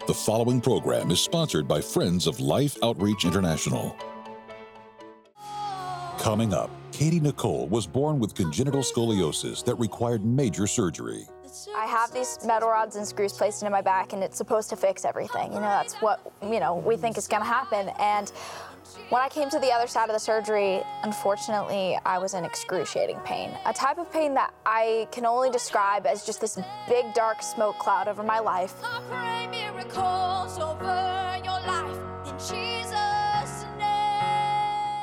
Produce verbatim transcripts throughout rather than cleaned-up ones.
The following program is sponsored by Friends of Life Outreach International. Coming up, Katie Nicole was born with congenital scoliosis that required major surgery. I have these metal rods and screws placed into my back, and it's supposed to fix everything. You know, that's what, you know, we think is going to happen. And when I came to the other side of the surgery, unfortunately, I was in excruciating pain. A type of pain that I can only describe as just this big, dark smoke cloud over my life. I pray miracles over your life in Jesus' name.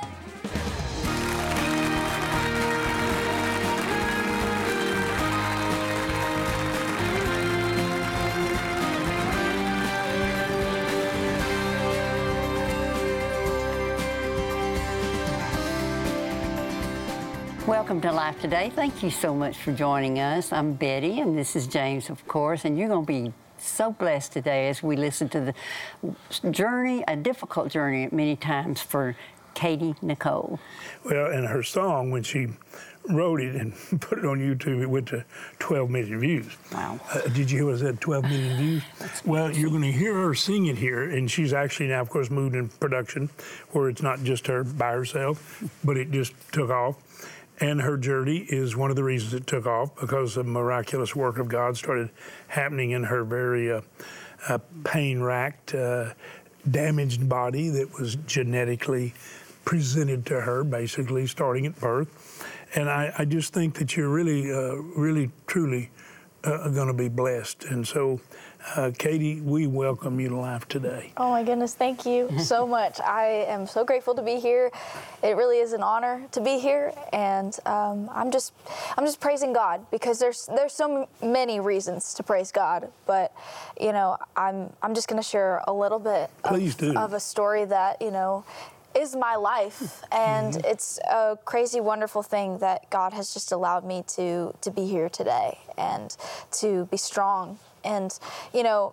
Welcome to Life Today. Thank you so much for joining us. I'm Betty, and this is James, of course, and you're going to be so blessed today as we listen to the journey, a difficult journey many times for Katie Nicole. Well, and her song, when she wrote it and put it on YouTube, it went to twelve million views. Wow. Uh, did you hear what I said, twelve million views? Well, you're going to hear her sing it here, and she's actually now, of course, moved in production, where it's not just her by herself, but it just took off. And her journey is one of the reasons it took off, because the miraculous work of God started happening in her very uh, uh, pain-racked, uh, damaged body that was genetically presented to her, basically, starting at birth. And I, I just think that you're really, uh, really, truly uh, going to be blessed. And so, uh, Katie, we welcome you to Life Today. Oh my goodness, thank you so much. I am so grateful to be here. It really is an honor to be here, and um, I'm just, I'm just praising God, because there's, there's so many reasons to praise God. But you know, I'm, I'm just going to share a little bit of, of a story that you know is my life, and mm-hmm. it's a crazy, wonderful thing that God has just allowed me to to be here today and to be strong. And you know,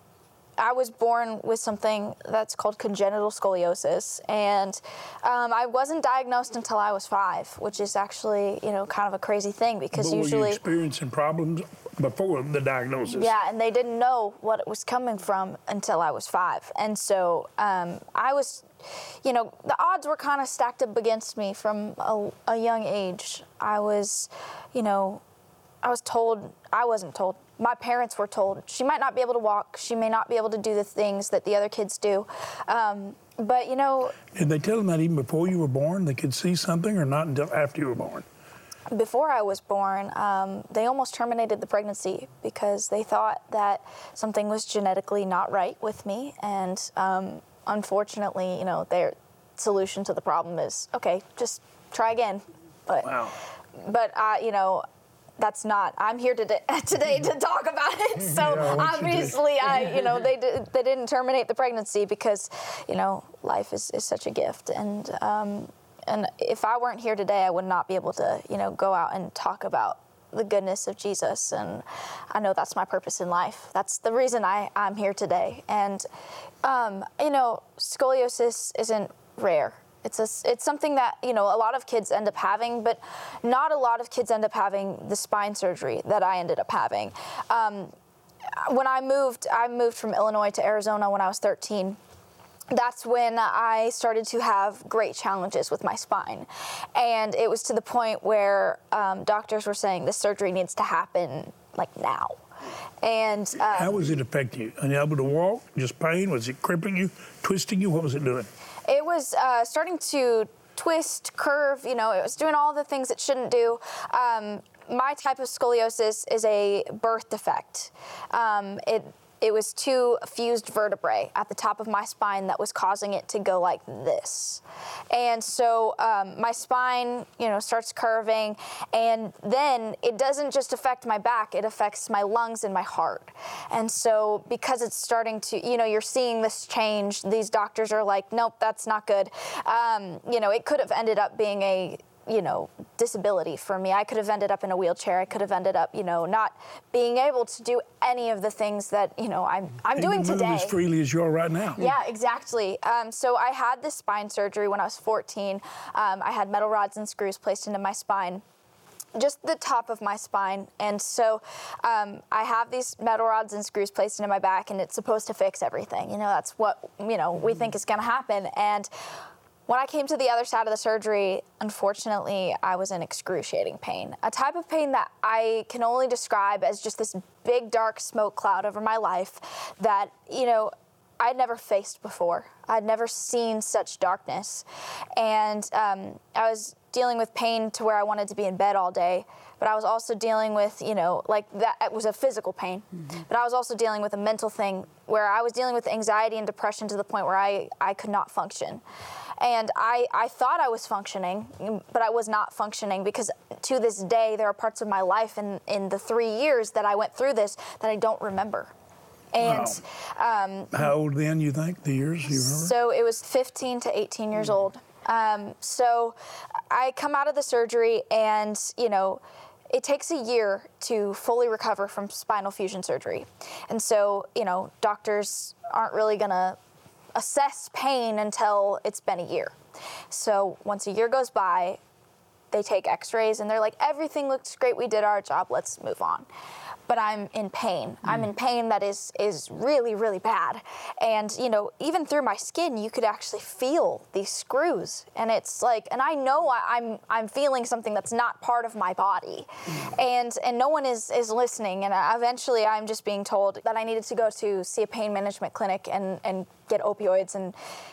I was born with something that's called congenital scoliosis, and um, I wasn't diagnosed until I was five, which is actually, you know, kind of a crazy thing, because but usually were you experiencing problems before the diagnosis? Yeah, and they didn't know what it was coming from until I was five, and so um, I was, you know, the odds were kind of stacked up against me from a, a young age. I was, you know, I was told, I wasn't told. My parents were told, she might not be able to walk, she may not be able to do the things that the other kids do. Um, but, you know... Did they tell them that even before you were born, they could see something, or not until after you were born? Before I was born, um, they almost terminated the pregnancy, because they thought that something was genetically not right with me. And um, unfortunately, you know, their solution to the problem is, okay, just try again. But, wow. But, uh, you know... That's not. I'm here today, today to talk about it. So yeah, obviously, I, you know, they did, they didn't terminate the pregnancy, because, you know, life is, is such a gift, and um, and if I weren't here today, I would not be able to, you know, go out and talk about the goodness of Jesus. And I know that's my purpose in life. That's the reason I I'm here today. And um, you know, scoliosis isn't rare. It's a, it's something that, you know, a lot of kids end up having, but not a lot of kids end up having the spine surgery that I ended up having. Um, when I moved, I moved from Illinois to Arizona when I was thirteen. That's when I started to have great challenges with my spine. And it was to the point where um, doctors were saying this surgery needs to happen, like, now. And um, how was it affecting you? Unable to walk? Just pain? Was it crippling you, twisting you? What was it doing? It was uh, starting to twist, curve, you know, it was doing all the things it shouldn't do. Um, my type of scoliosis is a birth defect. Um, it It was two fused vertebrae at the top of my spine that was causing it to go like this. And so um, my spine, you know, starts curving, and then it doesn't just affect my back, it affects my lungs and my heart. And so because it's starting to, you know, you're seeing this change, these doctors are like, nope, that's not good. Um, you know, it could have ended up being a you know, disability for me. I could have ended up in a wheelchair. I could have ended up, you know, not being able to do any of the things that, you know, I'm I'm doing today. Move as freely as you are right now. Yeah, exactly. Um, so I had this spine surgery when I was fourteen. Um, I had metal rods and screws placed into my spine. just the top of my spine. And so um, I have these metal rods and screws placed into my back, and it's supposed to fix everything. You know, that's what, you know, we think is going to happen. And when I came to the other side of the surgery, unfortunately, I was in excruciating pain, a type of pain that I can only describe as just this big, dark smoke cloud over my life that, you know, I'd never faced before. I'd never seen such darkness. And um, I was dealing with pain to where I wanted to be in bed all day, but I was also dealing with, you know, like that, it was a physical pain, mm-hmm. but I was also dealing with a mental thing where I was dealing with anxiety and depression to the point where I, I could not function. And I, I thought I was functioning, but I was not functioning, because to this day, there are parts of my life in, in the three years that I went through this that I don't remember. And wow. um, How old then, you think, the years you remember? So it was fifteen to eighteen years old. Um, so I come out of the surgery, and, you know, it takes a year to fully recover from spinal fusion surgery. And so, you know, doctors aren't really going to assess pain until it's been a year. So once a year goes by, they take x-rays, and they're like, everything looks great, we did our job, let's move on. But I'm in pain. Mm. I'm in pain that is is really, really bad. And, you know, even through my skin, you could actually feel these screws. And it's like, and I know I, I'm I'm feeling something that's not part of my body. Mm. And and no one is, is listening. And eventually I'm just being told that I needed to go to see a pain management clinic and, and get opioids. And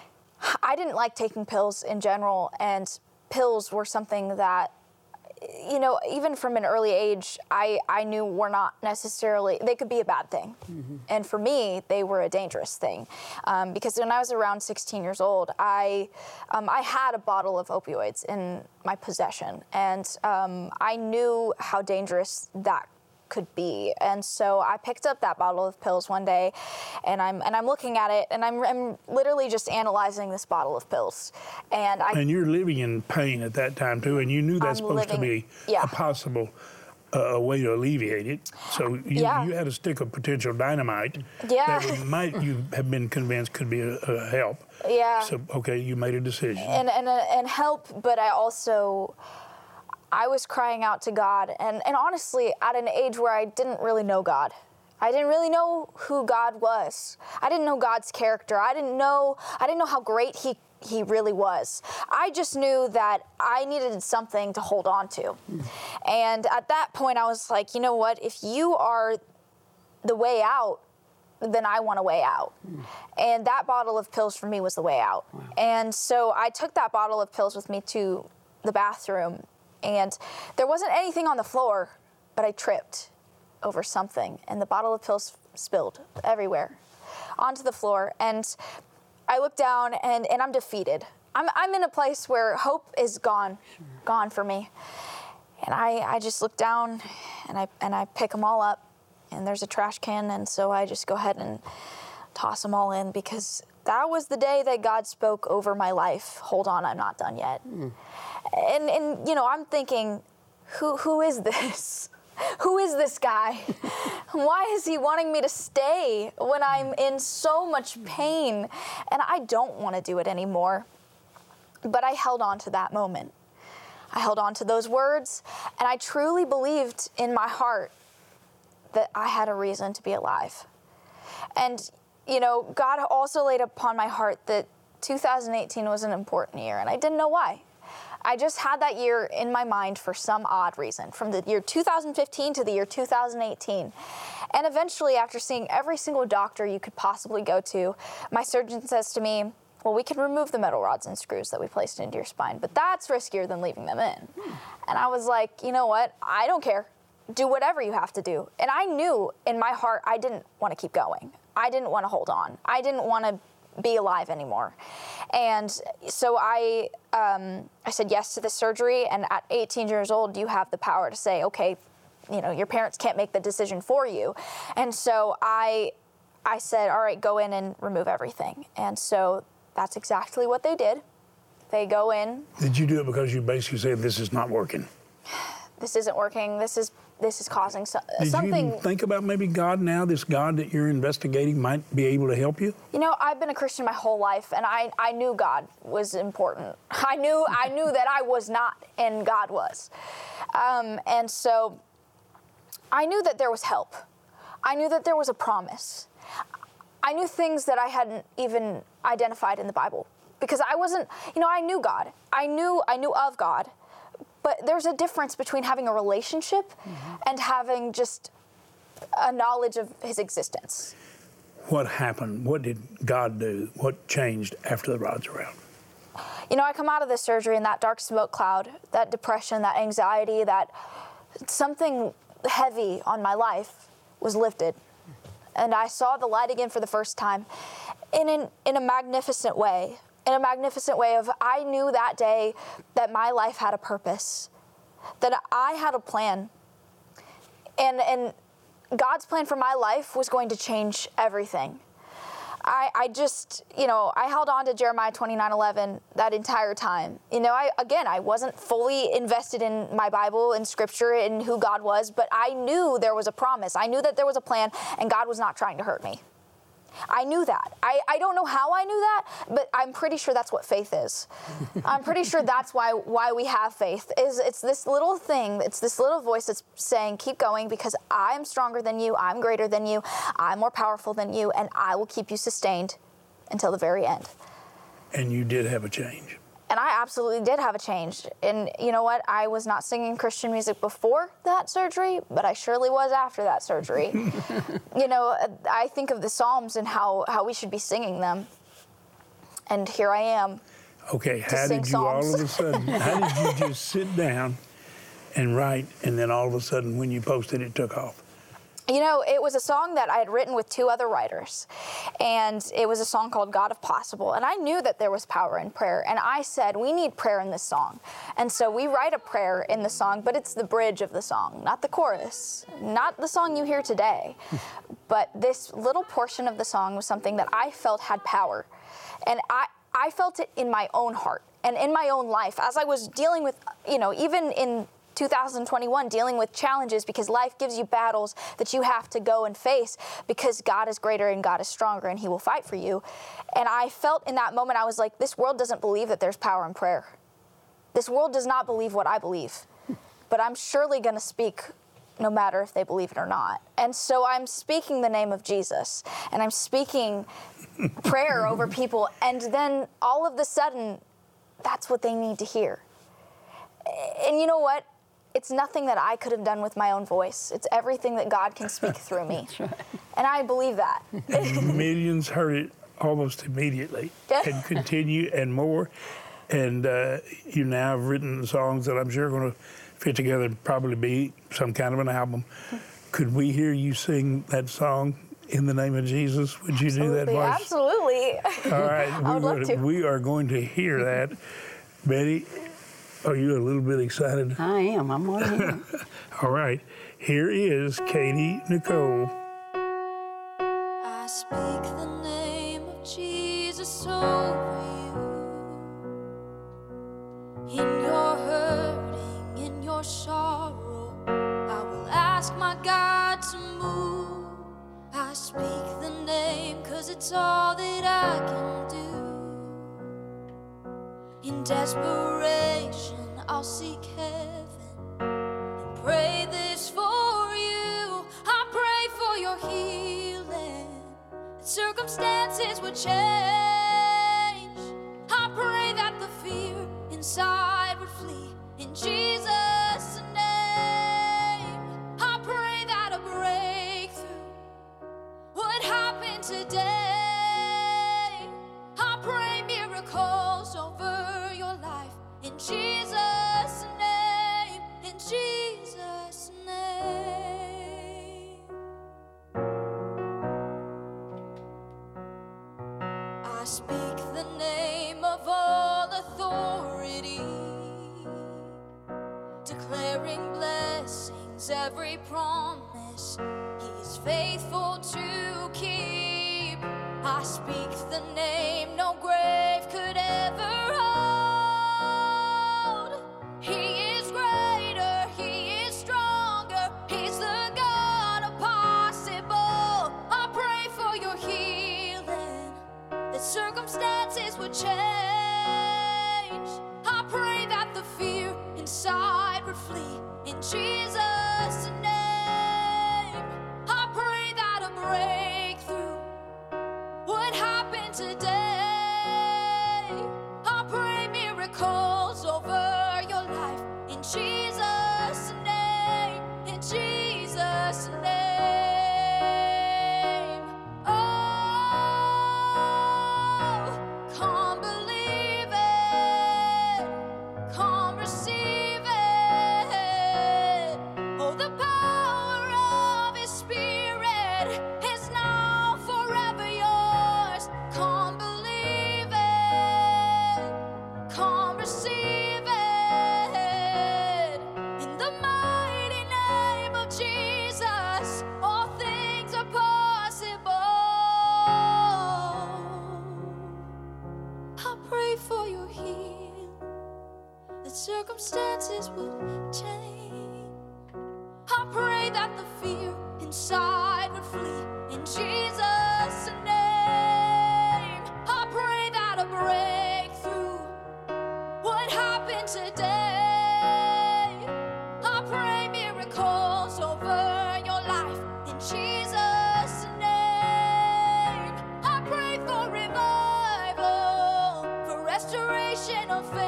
I didn't like taking pills in general. And pills were something that, you know, even from an early age, I, I knew were not necessarily, they could be a bad thing. Mm-hmm. And for me, they were a dangerous thing. Um, because when I was around sixteen years old, I um, I had a bottle of opioids in my possession. And um, I knew how dangerous that could be. And so I picked up that bottle of pills one day, and I'm and I'm looking at it, and I'm, I'm literally just analyzing this bottle of pills. And I and you're living in pain at that time too, and you knew that's I'm supposed living, to be yeah. a possible uh, way to alleviate it. So you, yeah. you had a stick of potential dynamite yeah. that would, might you have been convinced could be a, a help. Yeah. So okay, you made a decision. And and and help, but I also. I was crying out to God, and, and honestly, at an age where I didn't really know God. I didn't really know who God was. I didn't know God's character. I didn't know, I didn't know how great he, he really was. I just knew that I needed something to hold on to. Mm. And at that point, I was like, you know what? If you are the way out, then I want a way out. Mm. And that bottle of pills for me was the way out. Wow. And so I took that bottle of pills with me to the bathroom. And there wasn't anything on the floor, but I tripped over something, and the bottle of pills spilled everywhere onto the floor. And I looked down, and, and I'm defeated. I'm I'm in a place where hope is gone, sure. gone for me. And I, I just look down, and I and I pick them all up, and there's a trash can, and so I just go ahead and toss them all in, because that was the day that God spoke over my life. Hold on, I'm not done yet. Mm. And, and, you know, I'm thinking, who who is this? Who is this guy? Why is he wanting me to stay when I'm in so much pain? And I don't want to do it anymore. But I held on to that moment. I held on to those words, and I truly believed in my heart that I had a reason to be alive. And, you know, God also laid upon my heart that two thousand eighteen was an important year, and I didn't know why. I just had that year in my mind for some odd reason, from the year two thousand fifteen to the year two thousand eighteen. And eventually, after seeing every single doctor you could possibly go to, my surgeon says to me, well, we can remove the metal rods and screws that we placed into your spine, but that's riskier than leaving them in. Hmm. And I was like, you know what? I don't care. Do whatever you have to do. And I knew in my heart I didn't want to keep going. I didn't want to hold on. I didn't want to be alive anymore. And so I um, I said yes to the surgery, and at eighteen years old, you have the power to say, okay, you know, your parents can't make the decision for you. And so I I said, all right, go in and remove everything. And so that's exactly what they did. They go in. Did you do it because you basically said, this is not working? This isn't working. This is this is causing so, Did something. you even think about maybe God now, this God that you're investigating might be able to help you? You know, I've been a Christian my whole life, and I, I knew God was important. I knew I knew that I was not, and God was. Um, and so I knew that there was help. I knew that there was a promise. I knew things that I hadn't even identified in the Bible, because I wasn't, you know, I knew God. I knew I knew of God. But there's a difference between having a relationship mm-hmm. and having just a knowledge of his existence. What happened? What did God do? What changed after the rods were out? You know, I come out of this surgery in that dark smoke cloud, that depression, that anxiety, that something heavy on my life was lifted. And I saw the light again for the first time in, an, in a magnificent way. In a magnificent way of, I knew that day that my life had a purpose, that I had a plan. And, and God's plan for my life was going to change everything. I, I just, you know, I held on to Jeremiah twenty-nine eleven that entire time. You know, I again, I wasn't fully invested in my Bible and Scripture and who God was, but I knew there was a promise. I knew that there was a plan, and God was not trying to hurt me. I knew that. I, I don't know how I knew that, but I'm pretty sure that's what faith is. I'm pretty sure that's why why we have faith. Is it's this little thing, it's this little voice that's saying, keep going, because I am stronger than you, I'm greater than you, I'm more powerful than you, and I will keep you sustained until the very end. And you did have a change. And I absolutely did have a change. And you know what? I was not singing Christian music before that surgery, but I surely was after that surgery. You know, I think of the Psalms and how, how we should be singing them. And here I am. Okay, how did you Psalms. all of a sudden, how did you just sit down and write, and then all of a sudden when you posted it took off? You know, it was a song that I had written with two other writers, and it was a song called God If Possible, and I knew that there was power in prayer, and I said, we need prayer in this song. And so we write a prayer in the song, but it's the bridge of the song, not the chorus, not the song you hear today, but this little portion of the song was something that I felt had power, and I, I felt it in my own heart and in my own life as I was dealing with, you know, even in two thousand twenty-one, dealing with challenges, because life gives you battles that you have to go and face, because God is greater and God is stronger and he will fight for you. And I felt in that moment, I was like, this world doesn't believe that there's power in prayer. This world does not believe what I believe, but I'm surely going to speak no matter if they believe it or not. And so I'm speaking the name of Jesus, and I'm speaking prayer over people, and then all of a sudden, that's what they need to hear. And you know what? It's nothing that I could have done with my own voice. It's everything that God can speak through me. Right. And I believe that. Millions heard it almost immediately and continue and more. And uh, you now have written songs that I'm sure are going to fit together and probably be some kind of an album. Could we hear you sing that song, In the Name of Jesus? Would you absolutely, do that voice? Absolutely. All right. I would we, love to. We are going to hear that. Betty, are you a little bit excited? I am. I'm on here. All right. Here is Katie Nicole. I speak the name of Jesus over you. In your hurting, in your sorrow, I will ask my God to move. I speak the name 'cause it's all that I can do. In desperation, I'll seek heaven and pray this for you. I pray for your healing, that circumstances would change. I pray that the fear inside would flee in Jesus' name. I pray that a breakthrough would happen today. I pray miracles over your life in Jesus' name, in Jesus' name. I speak the name of all authority, declaring blessings, every promise he is faithful to keep. I speak the name no grave could ever hold. He is greater, he is stronger, he circumstances would change. I pray that the fear inside would flee in Jesus' name. I pray that a breakthrough would happen today. I pray miracles over your life in Jesus' name, in Jesus' name. Circumstances would change. I pray that the fear inside would flee in Jesus' name. I pray that a breakthrough would happen today. I pray miracles over your life in Jesus' name. I pray for revival, for restoration of faith.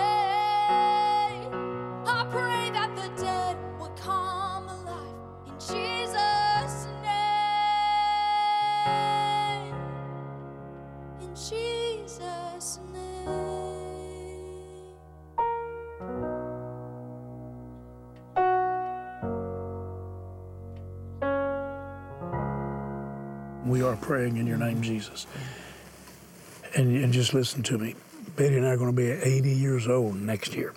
We are praying in your name, Jesus. And, and just listen to me. Betty and I are going to be eighty years old next year.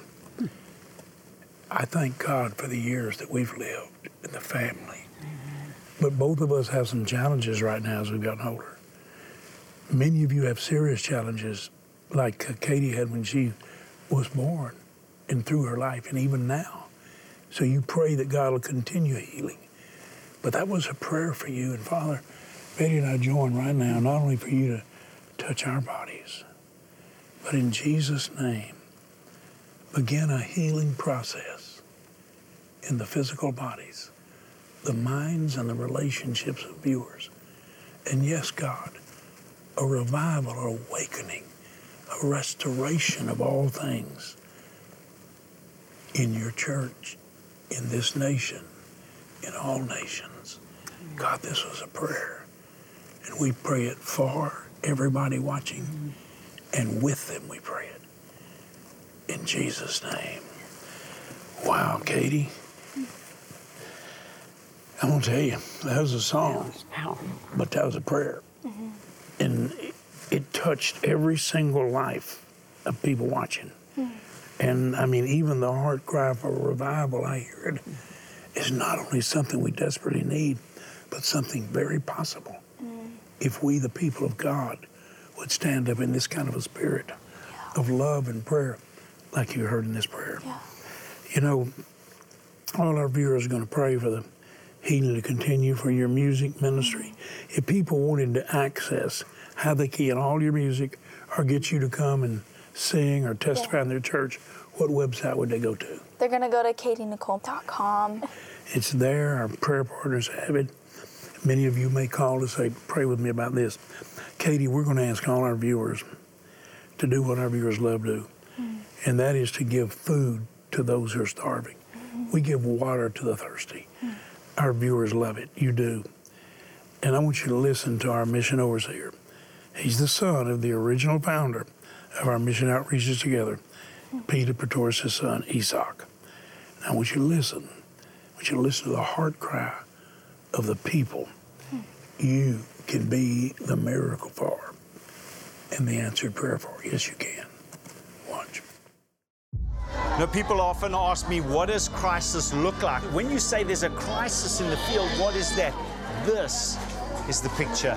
I thank God for the years that we've lived in the family. But both of us have some challenges right now as we've gotten older. Many of you have serious challenges like uh, Katie had when she was born and through her life and even now. So you pray that God will continue healing. But that was a prayer for you. And Father, Betty and I join right now, not only for you to touch our bodies, but in Jesus' name, begin a healing process in the physical bodies, the minds and the relationships of viewers. And yes, God, a revival, a awakening, a restoration of all things in your church, in this nation, in all nations. God, this was a prayer. And we pray it for everybody watching, mm-hmm. and with them we pray it. In Jesus' name. Wow, Katie. I'm going to tell you, that was a song, but that was a prayer. Mm-hmm. And it, it touched every single life of people watching. Mm-hmm. And, I mean, even the heart cry for revival I heard is not only something we desperately need, but something very possible. Mm-hmm. If we, the people of God, would stand up in this kind of a spirit yeah. of love and prayer, like you heard in this prayer. Yeah. You know, all our viewers are going to pray for the healing to continue for your music ministry. If people wanted to access how they can all your music or get you to come and sing or testify yeah. in their church, what website would they go to? They're going to go to katie nicole dot com. It's there. Our prayer partners have it. Many of you may call to say, pray with me about this. Katie, we're going to ask all our viewers to do what our viewers love to do, mm. and that is to give food to those who are starving. Mm-hmm. We give water to the thirsty. Mm. Our viewers love it. You do. And I want you to listen to our mission overseer. He's the son of the original founder of our mission outreaches together, mm. Peter Pretorius' son, Isaac. Now I want you to listen. I want you to listen to the heart cry of the people mm. you can be the miracle for and the answered prayer for. Yes, you can. Watch. Now, people often ask me, what does crisis look like? When you say there's a crisis in the field, what is that? This is the picture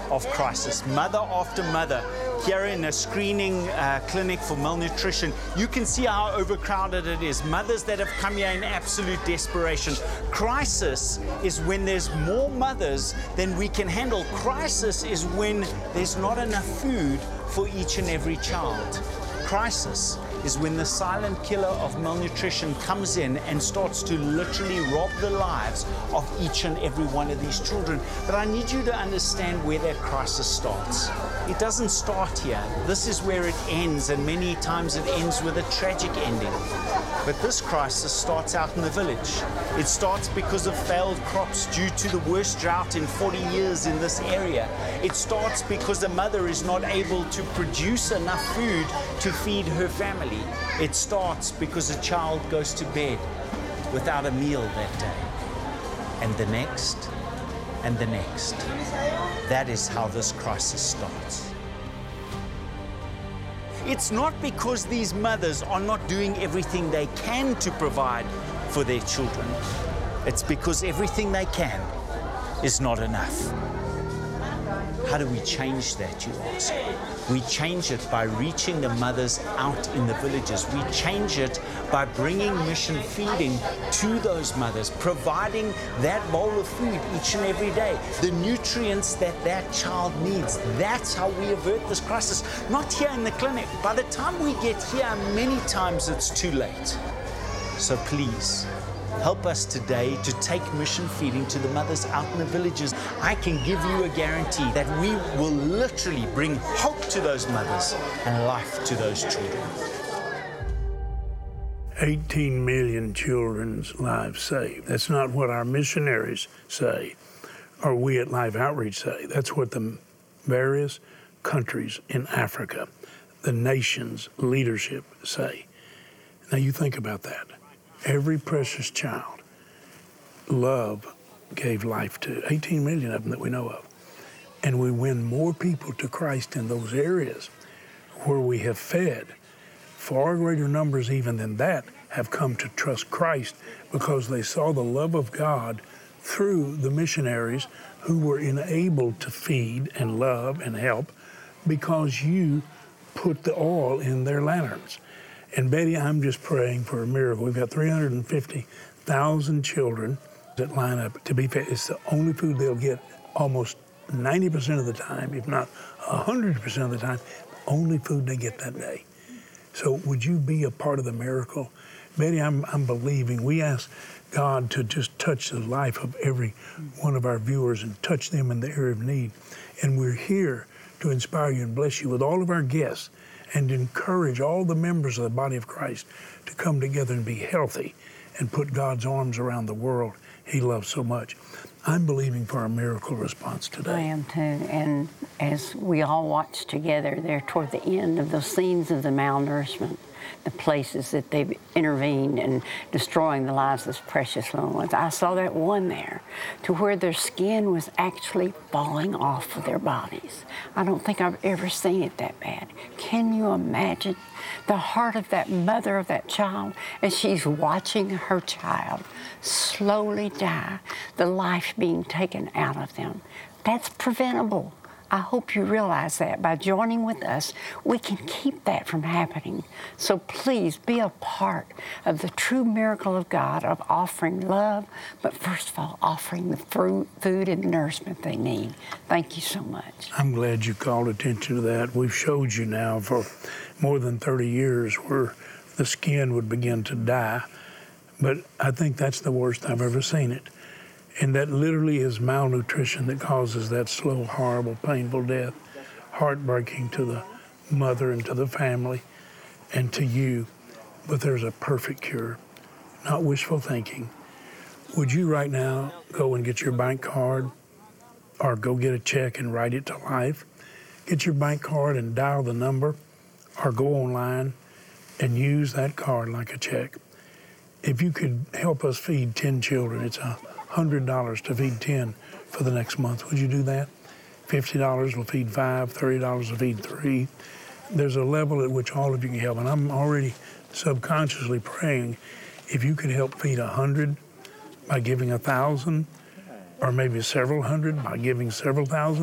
of crisis, mother after mother. Here in a screening uh, clinic for malnutrition, you can see how overcrowded it is. Mothers that have come here in absolute desperation. Crisis is when there's more mothers than we can handle. Crisis is when there's not enough food for each and every child. Crisis is when the silent killer of malnutrition comes in and starts to literally rob the lives of each and every one of these children. But I need you to understand where that crisis starts. It doesn't start here. This is where it ends, and many times it ends with a tragic ending. But this crisis starts out in the village. It starts because of failed crops due to the worst drought in forty years in this area. It starts because a mother is not able to produce enough food to feed her family. It starts because a child goes to bed without a meal that day. And the next, and the next. That is how this crisis starts. It's not because these mothers are not doing everything they can to provide for their children. It's because everything they can is not enough. How do we change that, you ask? We change it by reaching the mothers out in the villages. We change it by bringing mission feeding to those mothers, providing that bowl of food each and every day, the nutrients that that child needs. That's how we avert this crisis. Not here in the clinic. By the time we get here, many times it's too late. So please, help us today to take mission feeding to the mothers out in the villages. I can give you a guarantee that we will literally bring hope to those mothers and life to those children. eighteen million children's lives saved. That's not what our missionaries say, or we at Life Outreach say. That's what the various countries in Africa, the nation's leadership say. Now you think about that. Every precious child, love gave life to, eighteen million of them that we know of. And we win more people to Christ in those areas where we have fed. Far greater numbers even than that have come to trust Christ because they saw the love of God through the missionaries who were enabled to feed and love and help because you put the oil in their lanterns. And Betty, I'm just praying for a miracle. We've got three hundred fifty thousand children that line up to be fed. It's the only food they'll get almost ninety percent of the time, if not one hundred percent of the time, only food they get that day. So would you be a part of the miracle? Betty, I'm, I'm believing. We ask God to just touch the life of every one of our viewers and touch them in the area of need. And we're here to inspire you and bless you with all of our guests and encourage all the members of the body of Christ to come together and be healthy and put God's arms around the world He loves so much. I'm believing for a miracle response today. I am too. And as we all watch together there toward the end of those scenes of the malnourishment, the places that they've intervened in destroying the lives of those precious little ones. I saw that one there to where their skin was actually falling off of their bodies. I don't think I've ever seen it that bad. Can you imagine the heart of that mother of that child as she's watching her child slowly die, the life being taken out of them? That's preventable. I hope you realize that. By joining with us, we can keep that from happening. So please be a part of the true miracle of God of offering love, but first of all, offering the fruit, food and nourishment they need. Thank you so much. I'm glad you called attention to that. We've showed you now for more than thirty years where the skin would begin to die, but I think that's the worst I've ever seen it. And that literally is malnutrition that causes that slow, horrible, painful death, heartbreaking to the mother and to the family and to you. But there's a perfect cure, not wishful thinking. Would you right now go and get your bank card or go get a check and write it to Life? Get your bank card and dial the number or go online and use that card like a check. If you could help us feed ten children, it's a one hundred dollars to feed ten for the next month. Would you do that? fifty dollars will feed five, thirty dollars will feed three. There's a level at which all of you can help. And I'm already subconsciously praying if you could help feed one hundred by giving one thousand, or maybe several hundred by giving several thousand,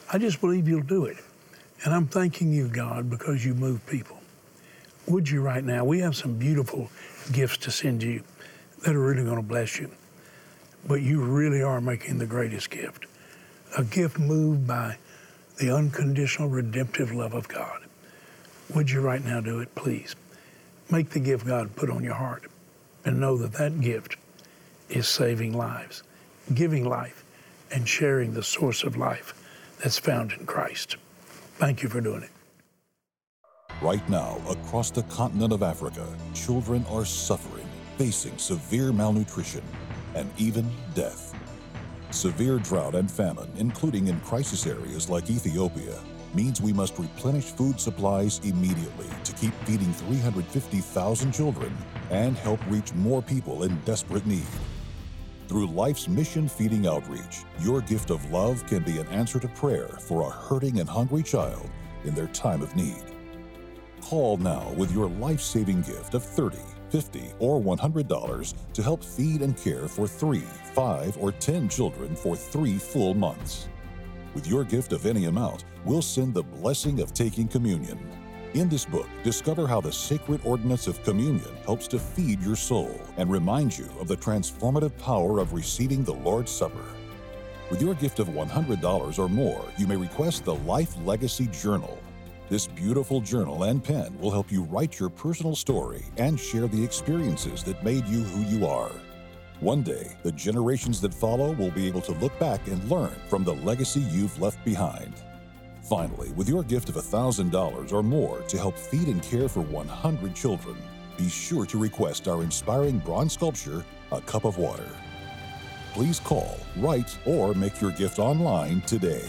I just believe you'll do it. And I'm thanking you, God, because you move people. Would you right now? We have some beautiful gifts to send you that are really going to bless you. But you really are making the greatest gift, a gift moved by the unconditional redemptive love of God. Would you right now do it, please? Make the gift God put on your heart and know that that gift is saving lives, giving life, and sharing the source of life that's found in Christ. Thank you for doing it. Right now, across the continent of Africa, children are suffering, facing severe malnutrition and even death. Severe drought and famine, including in crisis areas like Ethiopia, means we must replenish food supplies immediately to keep feeding three hundred fifty thousand children and help reach more people in desperate need. Through Life's Mission Feeding Outreach, your gift of love can be an answer to prayer for a hurting and hungry child in their time of need. Call now with your life-saving gift of thirty dollars, fifty dollars, or one hundred dollars to help feed and care for three, five, or ten children for three full months. With your gift of any amount, we'll send the blessing of taking communion. In this book, discover how the sacred ordinance of communion helps to feed your soul and remind you of the transformative power of receiving the Lord's Supper. With your gift of one hundred dollars or more, you may request the Life Legacy Journal. This beautiful journal and pen will help you write your personal story and share the experiences that made you who you are. One day, the generations that follow will be able to look back and learn from the legacy you've left behind. Finally, with your gift of one thousand dollars or more to help feed and care for one hundred children, be sure to request our inspiring bronze sculpture, A Cup of Water. Please call, write, or make your gift online today.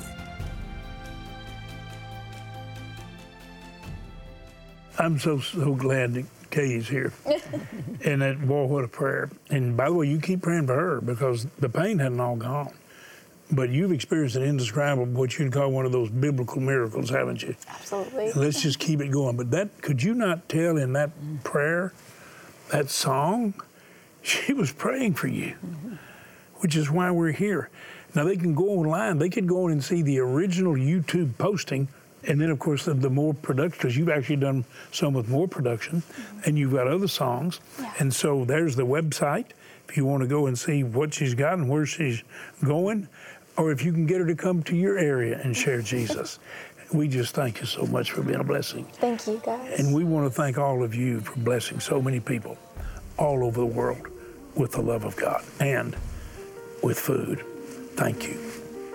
I'm so, so glad that Kay's here. And that, boy, what a prayer. And by the way, you keep praying for her because the pain hadn't all gone. But you've experienced an indescribable, what you'd call one of those biblical miracles, haven't you? Absolutely. And let's just keep it going. But that, could you not tell in that prayer, that song, she was praying for you, mm-hmm. which is why we're here. Now, they can go online. They could go in and see the original YouTube posting. And then, of course, the, the more production, because you've actually done some with more production, mm-hmm. and you've got other songs. Yeah. And so there's the website, if you want to go and see what she's got and where she's going, or if you can get her to come to your area and share Jesus. We just thank you so much for being a blessing. Thank you, guys. And we want to thank all of you for blessing so many people all over the world with the love of God and with food. Thank you.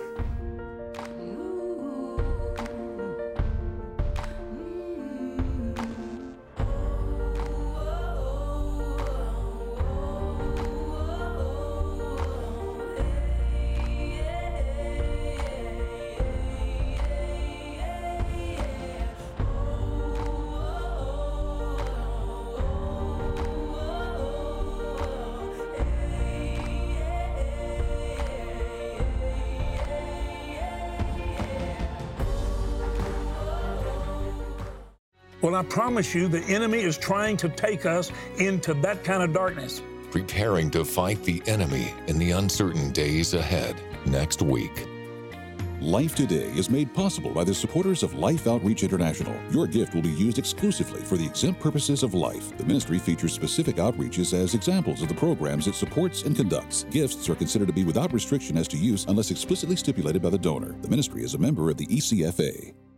Well, I promise you the enemy is trying to take us into that kind of darkness. Preparing to fight the enemy in the uncertain days ahead next week. Life Today is made possible by the supporters of Life Outreach International. Your gift will be used exclusively for the exempt purposes of life. The ministry features specific outreaches as examples of the programs it supports and conducts. Gifts are considered to be without restriction as to use unless explicitly stipulated by the donor. The ministry is a member of the E C F A.